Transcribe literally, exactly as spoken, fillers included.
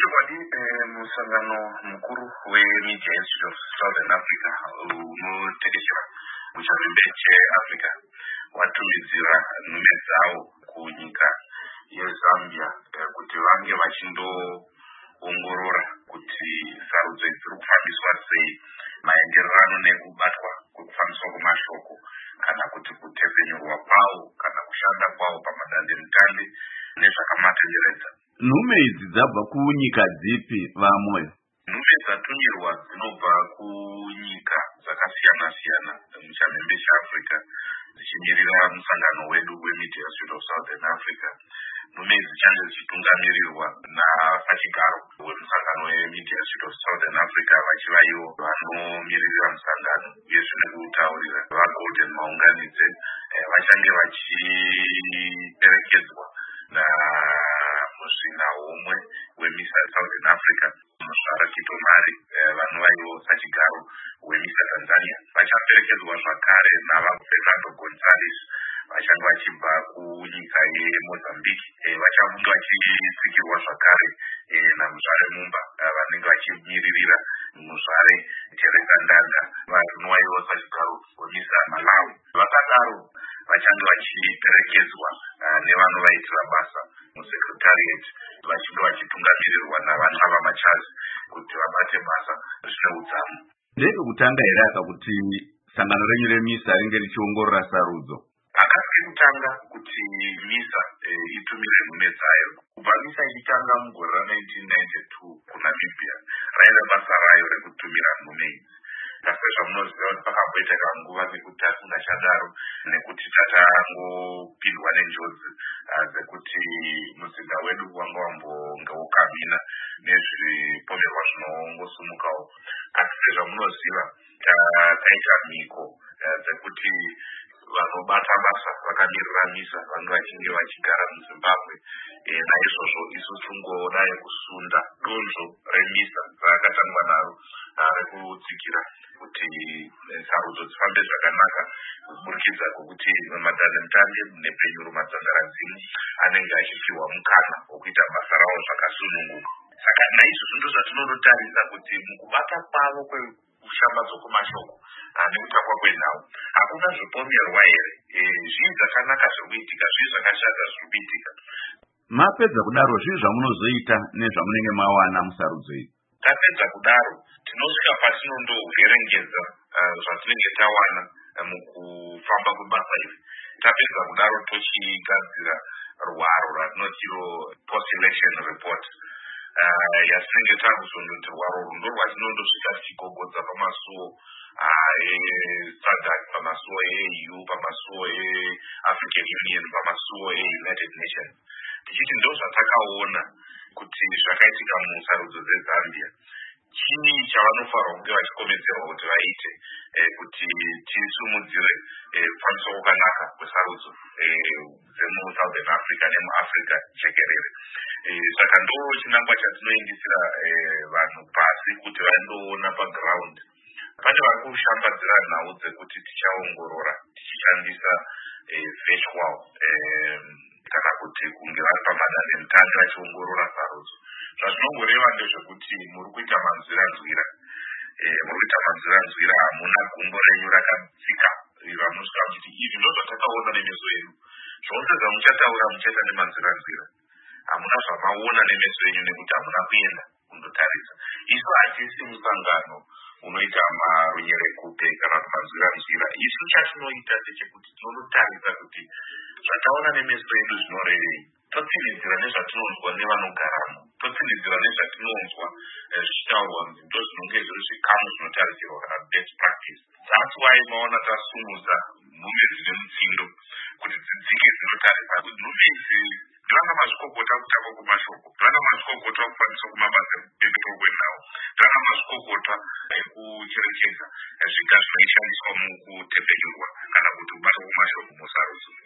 Ichokwadi musangano mukuru weMedia Institute of Southern Africa unotekeshera muchavimbe cheAfrica watumidzira nhume dzawo kunyika yeZambia kuti vange vachindoongorora kuti sarudzo dziri kufambiswa sei maenderano nekubatwa kwekufambiswa kwemashoko kana kuti kutepenyurwa kwawo kana kushanda kwawo pamadandemutande nezvakamatenderedza. Nhume idzi dzabva kunyika dzipi vamoyo? Nhume dzatumirwa dzinobva kunyika dzakasiyana siyana muchamhembe cheAfrica dzichimirira musangano wedu weMedia Institute of Southern Africa. Nhume idzi dzichange dzichitungamirirwa napachigaro wemusangano weMedia Institute of Southern Africa vachiva ivo vanomiririra musangano uyezve nekutaurira vaGolden Maunganidze vachange vachiperekedzwa namusvina homwe weMISA Southern Africa Muzvara Kitomari vanova ivo sachigaro weMISA Tanzania vachaperekedzwa zvakare navaFernando Gonzalez vachange vachibva kunyika yeMozambique vachange vachitsikirwa zvakare naMuzvare Mumba vanenge vachimiririra Muzvare Teresa Ndanga vanova ivo sachigaro weMISA Malawi. Vakadaro vachange vachiperekedzwa nevanovaitira basa muSecretariat vachinge vachitungamirirwa navanava Machazi kuti vabate basa zvine udzamu. Ndeke kutanga here aka kuti sangano renyu reMISA ringe richiongorora sarudzo? Akasi kutanga kuti MISA itumire nhume dzayo kubva MISA ichitanga mugore ra-nineteen ninety-two kuNamibia raiva basa rayo rekutumira nhume idzi. Asi zvamunoziva kuti pakamboita kanguva sekuti asingachadaro nekuti tatangopindwa nenjodzi dzekuti muzinda wedu wanga wambonge wokamina nezvipomerwa zvinongosumukawo. Asi sezvamunoziva takaita mhiko dzekuti vanobata basa vakamirira MISA vange vachinge vachigara muZimbabwe. Naizvozvo isu tingodai kusunda donzvo reMISA rakatangwa naro rekutsikira kuti sarudzo dzifambe zvakanaka kuburikidza kwekuti madandemutande nepenyuro madzangaradzimu anenge achipiwa mukana wokuita basa rawo zvakasununguka. Saka naizvozvo ndozvatinonotarisa kuti mukubata kwavo kwekushambadzwa kwemashoko nekutangwa kwenhau hakuna zvipomerwa here, zvii zvakanaka zviri kuitika, zvii zvakashata zviri kuitika. Mapedza kudaro zvii zvamunozoita nezvamunenge mawana musarudzo iyi? Tapedza kudaro tinosvika patinondoverengedza zvatinenge tawana mukufamba kwebasa iri. Tapedza kudaro tochigadzira rwaro rwatinotiro post election report yatinenge takuzondoti rwaro rundo rwatinondosvika tichigogodza pamasuo eSADC, pamasuo eA U, pamasuo eAfrican Union, pamasuo eUnited Nations, tichiti ndo zvatakaona kuti zvakaitika musarudzo dzeZambia. Chii chavanofanirwa kunge vachikomedzerwa kuti vaite kuti tisumudzire kufambiswa kwakanaka kwesarudzo dzemuSouthern Africa nemuAfrica chekerere. Saka ndo chinangwa chatinoindisira vanhu pasi kuti vaendoona paground. Pane vari kushambadzira nhau dzekuti tichaongorora tichishandisa virtual kana kuti kunge vari pamadandemutande vachiongorora sarudzo. Zvazvinongoreva ndezvekuti muri kuita manzwiranzwira muri kuita manzwiranzwira hamuna gumbo renyu rakadzika ramunosvika muchiti izvi ndo zvatakaona nemeso enyu. Zvose zvamuchataura muchaita nemanzwiranzwira, hamuna zvamaona nemeso enyu nekuti hamuna kuenda kundotarisa. Isu hatisi musangano unoita marunyerekupe kana kuti manzwiranzwira. Isu chatinoita ndechekuti tinonotarisa kuti zvataona nemeso edu zvinorevei, totsinidzira nezvatinonzwa nevanogaramo, totsinidzira nezvatinonzwa zvichitaurwa kuti ndo zvinonge zviri zvikamu zvinotarisirwa kana best practice. That's why maona tasumudza nhume dzine mutsindo kuti dzidzinge dzinotarisa kuti nhume idzi ndivana mazvikokota kutangwa kwemashoko, ndivana mazvikokota kufambiswa kumabasa ekupepetwa kwenhau, ndivana mazvikokota ekucherechedza zviga zvinoishandiswa mukutepenyurwa kana kuti kubatwa kwemashoko musarudzo.